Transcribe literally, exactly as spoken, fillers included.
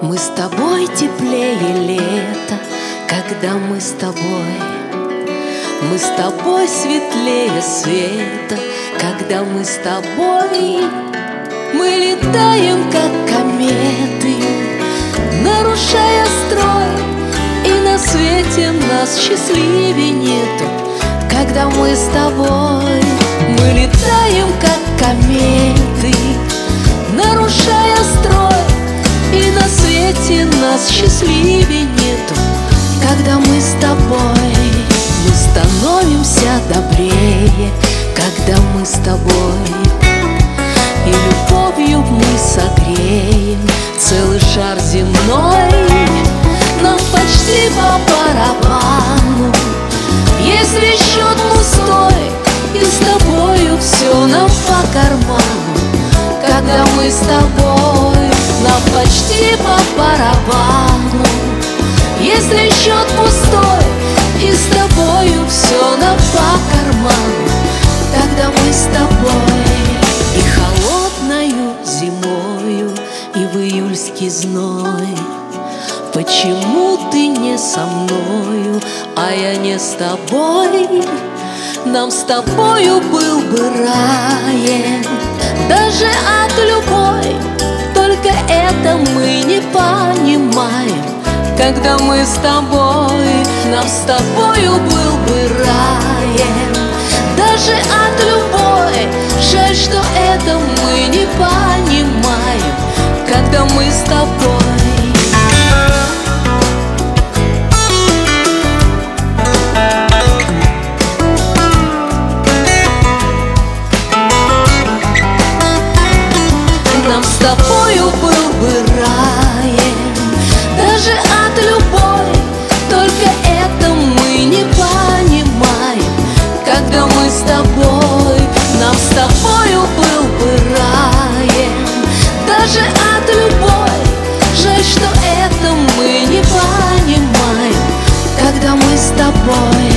Мы с тобой теплее лета, когда мы с тобой. Мы с тобой светлее света, когда мы с тобой. Мы летаем, как кометы, нарушая строй, и на свете нас счастливее нету, когда мы с тобой. Мы летаем, как кометы, нарушая строй, и на свете нас счастливее нету, когда мы с тобой. Мы становимся добрее, когда мы с тобой, и любовью мы согреем целый шар земной. Нам почти по барабану, если счет пустой, и с тобою все нам по карману, когда мы с тобой. Нам почти по барабану, если счет пустой, и с тобою все нам по карману, когда мы с тобой. И холодною зимою, и в июльский зной, почему ты не со мною, а я не с тобой? Нам с тобою был бы рай, даже от любой, только это мы не понимаем, когда мы с тобой. Нам с тобою был бы рай, даже от любой, жаль, что это мы не понимаем, когда мы с тобой. Нам с тобою был бы рай, даже от любой, только это мы не понимаем, когда мы с тобой. Нам с тобою был бы рай, даже от любой, жаль, что это мы не понимаем, когда мы с тобой.